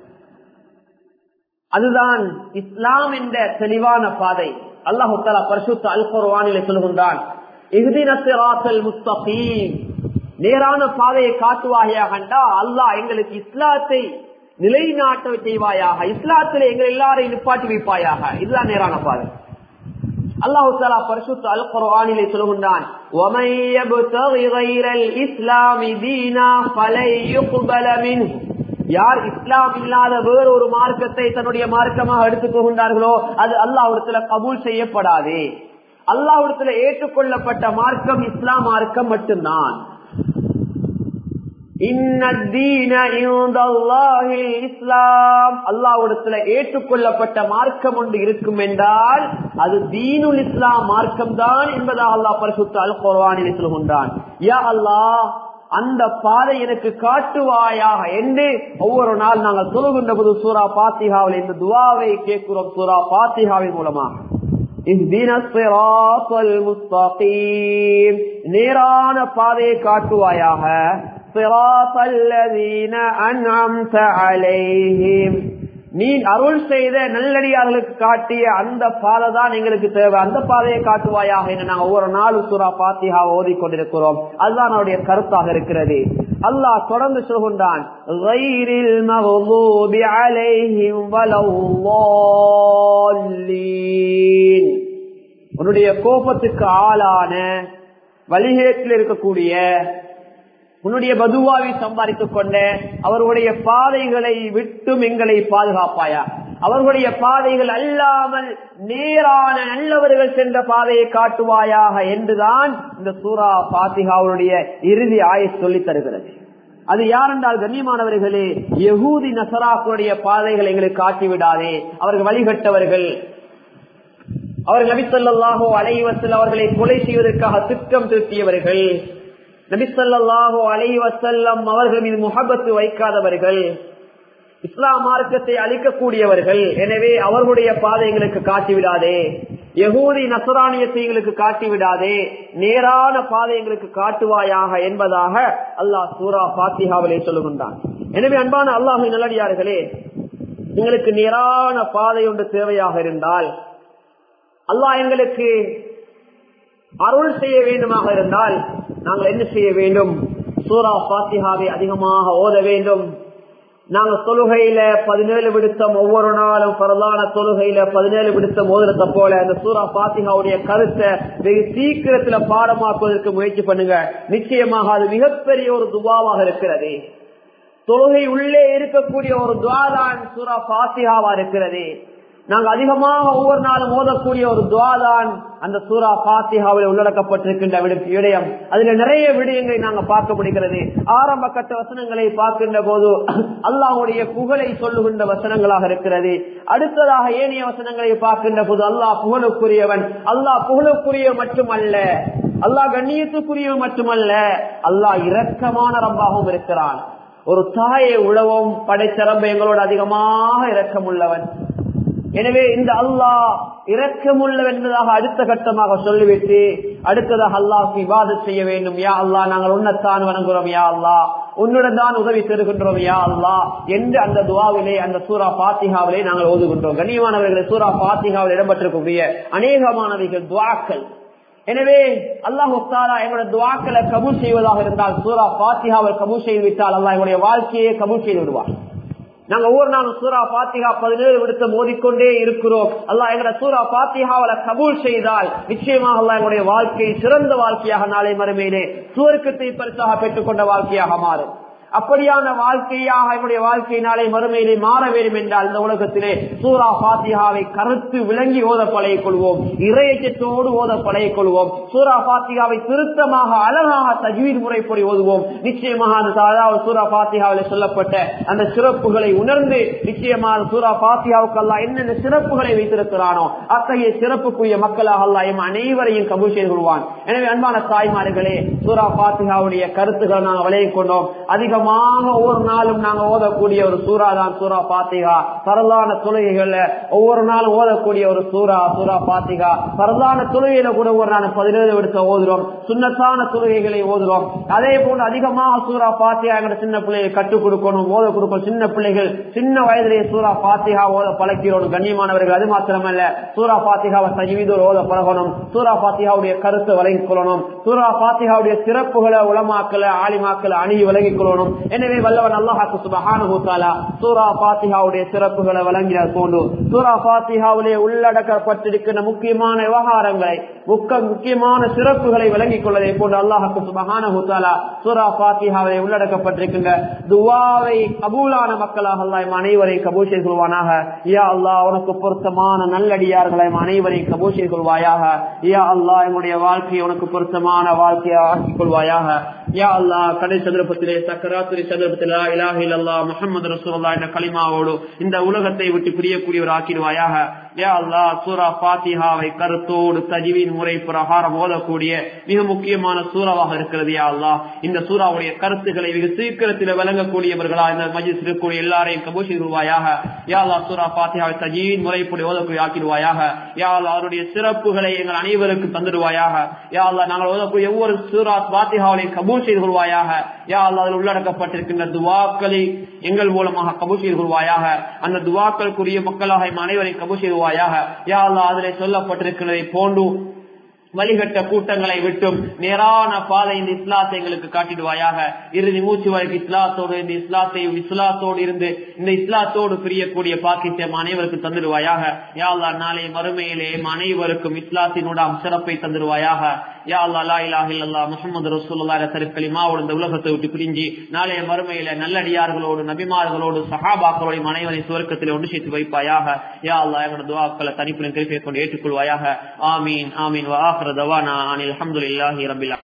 அதுதான் இஸ்லாம் என்ற தெளிவான பாதை. அல்லாஹ் தஆலா பரிசுத்த அல் குர்ஆனிலே சொல்கின்றான், இஹ்தினஸ் ஸிராத்தல் முஸ்தகீம், நேரான பாதையை காட்டுவாயாக. அல்லாஹ் எங்களுக்கு இஸ்லாத்தை நிலைநாட்ட செய்வாயாக, இஸ்லாத்திலே எங்கள் எல்லாரையும் நிப்பாட்டி வைப்பாயாக. இதுதான் நேரான பாதை. அல்லாஹ் தஆலா பரிசுத்த அல் குர்ஆனிலே சொல்கின்றான், வமன் யப்தகி கைரல் இஸ்லாமி தீனா ஃபலை யுக்பல மின்ஹு, யார் இஸ்லாம் இல்லாத வேறொரு மார்க்கத்தை தன்னுடைய மார்க்கமாக எடுத்துக் கொள்கின்றார்களோ அது அல்லாஹ்விடத்தில் கபூல் செய்யப்படாது. அல்லாஹ்விடத்தில் ஏற்றுக்கொள்ளப்பட்ட மார்க்கம் இஸ்லாம் மார்க்கம் மட்டும்தான். இஸ்லாம் அல்லாஹ்விடத்தில் ஏற்றுக்கொள்ளப்பட்ட மார்க்கம் ஒன்று இருக்கும் என்றால் அது தீனுல் இஸ்லாம் மார்க்கம் தான் என்பதாக அல்லாஹ் பரிசுத்த அல் குர்ஆனில் சொல்கின்றான். யா அல்லாஹ், அந்த பாதை எனக்கு காட்டுவாயாக என்று ஒவ்வொரு நாள் நாங்கள் சொல்லுகின்ற போது சூரா ஃபாத்திஹாவில் இந்த துஆவை கேட்கிறோம். சூரா ஃபாத்திஹாவின் மூலமாக நேரான பாதையை காட்டுவாயாக. நீ அருள் செய்த நல்லடியார்களுக்கு காட்டிய அந்த பாதை தான் எங்களுக்கு தேவை, அந்த பாதையை காட்டுவாயாக என்று நாங்கள் ஒவ்வொரு நாளும் சூரா ஃபாத்திஹா ஓதிக்கொண்டிருக்கிறோம். அதுதான் அவருடைய கருத்தாக இருக்கிறது. அல்லாஹ் தொடர்ந்து சொல்கின்றான், கைரில் மக்தூபி அலைஹிம் வலல்லாலீன், உன்னுடைய கோபத்துக்கு ஆளான வழிகேட்டில் இருக்கக்கூடிய உன்னுடைய பதுவாவை சம்பாதித்துக் கொண்ட அவர்களுடைய பாதைகளை விட்டும் எங்களை பாதுகாப்பாயா. அவர்களுடைய பாதைகள் அல்லாமல் நேரான நல்லவர்கள் சென்ற பாதையை காட்டுவாயாக என்றுதான் இந்த சூரா ஃபாத்திஹாவுடைய இறுதி ஆயத் சொல்லித் தருகிறது. அது யாரென்றால் கண்ணியமானவர்களே, யஹூதி நஸராக்களுடைய பாதைகள் எங்களுக்கு காட்டிவிடாதே. அவர்கள் வழிகட்டவர்கள், அவர்கள் நபி ஸல்லல்லாஹு அலைஹி வஸல்லம் அவர்களை கொலை செய்வதற்காக திட்டம் தீட்டியவர்கள், நபி ஸல்லல்லாஹு அலைஹி வஸல்லம் அவர்கள் மீது முஹப்பத் வைக்காதவர்கள், இஸ்லாம் மார்க்கத்தை அழிக்கக்கூடியவர்கள். எனவே அவர்களுடைய பாதை எங்களுக்கு காட்டிவிடாதே, யஹூதி நஸரானியத்தை எங்களுக்கு காட்டிவிடாதே, நேரான பாதை எங்களுக்கு காட்டுவாயாக என்பதாக அல்லாஹ் சூரா ஃபாத்திஹாவிலே சொல்லுகின்றான். எனவே அன்பான அல்லாஹ்வின் நல்லடியார்களே, எங்களுக்கு நேரான பாதை ஒன்று தேவையாக இருந்தால், அல்லாஹ் எங்களுக்கு அருள் செய்ய வேண்டுமாக இருந்தால் நாங்கள் என்ன செய்ய வேண்டும்? சூரா ஃபாத்திஹாவை அதிகமாக ஓத வேண்டும். நாங்கள் தொழுகையில 17 விடுத்தம், ஒவ்வொரு நாளும் பரலான தொழுகையில 17 விடுத்தம் ஓதுறத போல அந்த சூரா ஃபாத்திஹாவுடைய கருத்தை வெகு சீக்கிரத்துல பாடமாக்குவதற்கு முயற்சி பண்ணுங்க. நிச்சயமாக அது மிகப்பெரிய ஒரு துஆவாக இருக்கிறது. தொழுகை உள்ளே இருக்கக்கூடிய ஒரு துஆ தான் சூரா ஃபாத்திஹாவா இருக்கிறது. நாங்கள் அதிகமாக ஒவ்வொரு நாளும் ஓதக்கூடிய ஒரு துஆ தான் அந்த சூரா ஃபாத்திஹாவில் உள்ளடக்கப்பட்டிருக்கின்ற விடயம். அதுல நிறைய விடயங்களை நாங்கள் பார்க்க முடிகிறது. ஆரம்ப கட்ட வசனங்களை பார்க்கின்ற போது அல்லாஹ்வுடைய புகழை சொல்லுகின்ற வசனங்களாக இருக்கிறது. அடுத்ததாக ஏனைய வசனங்களை பார்க்கின்ற போது அல்லாஹ் புகழுக்குரியவன், அல்லாஹ் புகழுக்குரிய மட்டுமல்ல, அல்லாஹ் கண்ணியத்துக்குரியவன் மட்டுமல்ல, அல்லாஹ் இரக்கமான ரப்பாகவும் இருக்கிறான். ஒரு தாயை உழவும் படைத்த ரப்ப எங்களோடு அதிகமாக இரக்கமுள்ளவன். எனவே இந்த அல்லாஹ் இரக்கமுள்ளவன் என்பதாக அடுத்த கட்டமாக சொல்லிவிட்டு அடுத்ததாக அல்லாஹ்வுக்கு இபாதத் செய்ய வேண்டும். யா அல்லாஹ், நாங்கள் உன்னைத்தான் வணங்குகிறோம். யா அல்லாஹ், உன்னுடன் தான் உதவி பெறுகின்றோம். யா அல்லாஹ் என்று அந்த துஆவிலே, அந்த சூரா ஃபாத்திஹாவிலே நாங்கள் ஓதுகின்றோம். கண்ணியமானவர்களே, சூரா ஃபாத்திஹாவில் இடம்பெற்றிருக்கக்கூடிய அநேகமானவைகள் துஆக்கள். எனவே அல்லாஹ் தஆலா எங்களுடைய துஆக்களை கபூல் செய்வதாக இருந்தால், சூரா ஃபாத்திஹாவை கபூல் செய்து விட்டால் அல்லாஹ் எங்களுடைய வாழ்க்கையை கபூல் செய்து விடுவார். நாங்க ஒவ்வொரு நாளும் சூரா ஃபாத்திஹா 17 விடுத்து மோதிக்கொண்டே இருக்கிறோம். அல்லாஹ் எங்களை சூரா ஃபாத்திஹாவல கபூல் செய்தால் நிச்சயமாக அல்லாஹ் எங்களுடைய வாழ்க்கை சிறந்த வாழ்க்கையாக நாளை மறுமையிலே சுவர்க்கத்தை பரிசாக பெற்றுக்கொண்ட வாழ்க்கையாக மாறும். அப்படியான வாழ்க்கையாக என்னுடைய வாழ்க்கையினாலே மறுமையிலே மாற வேண்டும் என்றால் இந்த உலகத்திலே சூரா ஃபாத்திஹாவை கருத்து விளங்கி ஓத பழகிக் கொள்வோம், இறையச்சத்தோடு ஓத பழகிக் கொள்வோம். சூரா ஃபாத்திஹாவை திருத்தமாக அழகாக தஜ்வீத் முறைப்படி ஓதுவோம். நிச்சயமாக அந்த சூரா ஃபாத்திஹாவில் சொல்லப்பட்ட அந்த சிறப்புகளை உணர்ந்து நிச்சயமாக சூரா ஃபாத்திஹாவுக்கு அல்லாஹ் என்னென்ன சிறப்புகளை வைத்திருக்கிறானோ அத்தகைய சிறப்புக்குரிய மக்களாக அல்லாஹ் எம் அனைவரையும் கபூல் செய்து கொள்வான். எனவே அன்பான தாய்மார்களே, சூரா ஃபாத்திஹாவுடைய கருத்துக்களை நாங்கள் விளங்கிக் கொண்டோம். அதிக ஒவ்வொரு நாளும் நாங்க ஓதக்கூடிய ஒரு சூரா தான் சூரா ஃபாத்திஹா. பரலான தொழுகைகள்ல ஒவ்வொரு நாளும் ஓதக்கூடிய ஒரு சூரா ஃபாத்திஹா. பரலான தொழுகையில கூட ஒரு நாள் 17 விடுத்த ஓதுறோம், சுன்னத்தான தொழுகைகளை ஓதுறோம். அதே போன்று அதிகமாக சூரா ஃபாத்திஹா என்ற சின்ன பிள்ளைகளை கற்றுக் கொடுக்கணும், ஓத கொடுக்கணும். சின்ன பிள்ளைகள் சின்ன வயதிலேயே சூரா ஃபாத்திஹா ஓத பழக்கிறோம். கண்ணியமானவர்கள், அது மாத்திரமல்ல சூரா ஃபாத்திஹாவை தஜ்வீதோடு ஓத பழகணும். சூரா ஃபாத்திஹாவுடைய கருத்தை வழங்கிக் கொள்ளணும். சூரா ஃபாத்திஹாவுடைய சிறப்புகளை உலமாக்களை ஆலிமாக்களை அணுகி வழங்கிக் கொள்ளணும். எனவே வல்லவன் அல்லாஹ் சுப்ஹானஹு வ தஆலா சூரா ஃபாத்திஹாவுடைய சிறப்புகளை வழங்கினார் போன்று சூரா ஃபாத்திஹாவிலே உள்ளடக்கப்பட்டிருக்கிற முக்கியமான விவகாரங்களை முக்கியமான சிறப்புகளை விளங்கிக் கொள்வதை போன்று அல்லாஹ் சுப்ஹானஹு வ தஆலா சூரா ஃபாத்திஹாவிலே உள்ளடக்கப்பட்டிருக்கின்ற துஆவை கபூலான மக்களாக அல்லாஹ் அனைவரையும் கபூல் செய்து கொள்வானாக. யா அல்லாஹ், உனக்கு பொருத்தமான நல்லடியார்களை அனைவரையும் கபூல் செய்து கொள்வாயாக. யா அல்லாஹ், என்னுடைய வாழ்க்கையை உனக்கு பொருத்தமான வாழ்க்கையை ஆக்கிக் கொள்வாயாக. யா அல்லாஹ், கடைசி சந்தர்ப்பத்திலே சக்கராத்துரி சந்தர்ப்பத்தில் லா இலாஹ இல்லல்லாஹ் முஹம்மது ரசூலுல்லாஹ் என்ற கலிமாவோடு இந்த உலகத்தை விட்டு பிரியக்கூடியவர் ஆக்கிடுவாயாக. யா அல்லாஹ், சூரா ஃபாத்திஹாவை கருத்தோடு தஜ்வீத் முறை பிரகாரம் ஓதக்கூடிய மிக முக்கியமான சூறாவாக இருக்கிறது. யா அல்லாஹ், இந்த சூறாவுடைய கருத்துக்களை மிக சீக்கிரத்தில் வழங்கக்கூடியவர்களா இந்த மஜ்லிஸில் இருக்கக்கூடிய எல்லாரையும் கபூல் செய்வாயாக. யா அல்லாஹ், சூரா ஃபாத்திஹாவை தஜ்வீத் முறைப்படி ஓதக்கூடிய ஆக்கிடுவாயாக. யா அல்லாஹ், அவருடைய சிறப்புகளை எங்கள் அனைவருக்கும் தந்துடுவாயாக. யா அல்லாஹ், நாங்கள் ஓதக்கூடிய ஒவ்வொரு சூரா ஃபாத்திஹாவையும் கபூல் செய்து கொள்வாயாக. யா அல்லாஹ், அதில் உள்ளடக்கப்பட்டிருக்கின்ற துஆக்களை எங்கள் மூலமாக கபூல் செய்து கொள்வாயாக. அந்த துஆக்களுக்குரிய மக்களாக அனைவரையும் கபூல் செய்வாயாக. யா அல்லாஹ், அதிலே சொல்லப்பட்டிருக்கிறதை போன்று வழிகட்ட கூட்டங்களை விட்டும் நேரான பாதை இந்த இஸ்லாத்தை எங்களுக்கு காட்டிடுவாயாக. இறுதி மூச்சு வரைக்கும் இஸ்லாத்தோடு இந்த இஸ்லாத்தோடு இருந்து இந்த இஸ்லாத்தோடு பிரியக்கூடிய பாக்கியம் அனைவருக்கும் தந்துடுவாயாக. யா அல்லாஹ், நாளை மறுமையிலே அனைவருக்கும் இஸ்லாத்தினோட சிறப்பை தந்துடுவாயாக. யா அல்லாஹ், லா இலாஹ இல்லல்லாஹ் முஹம்மது ரசூலுல்லாஹ் என்ற கலிமாவோடு இந்த உலகத்தை விட்டு பிரிஞ்சு நாளைய மறுமையில நல்லடியார்களோடு நபிமார்களோடு சஹாபாக்களோடு அனைவரை சுவர்க்கத்திலே ஒன்று சேர்த்து வைப்பாயாக. யா அல்லாஹ், எங்களோட துஆக்களை தனிப்புடன் திருப்பிக் கொண்டு ஏற்றுக்கொள்வாயாக. ஆமீன் ஆமீன். வ ஆகிரு தவானா அனில் ஹம்துலில்லாஹி ரப்பில்